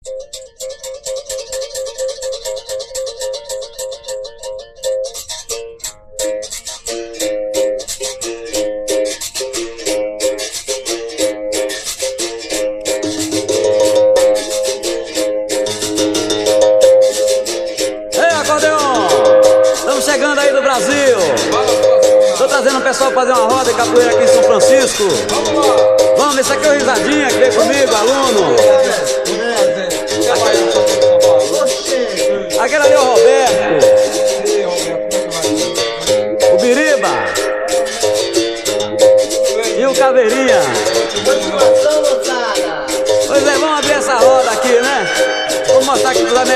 Chegando aí do Brasil, tô trazendo o pessoal fazer uma roda de capoeira aqui em São Francisco. Vamos, esse aqui é o Risadinha que veio comigo, aluno. Aquele ali é o Roberto, o Biriba e o Caveirinha. Pois é, vamos abrir essa roda aqui, né? Vamos mostrar aqui pros amigos.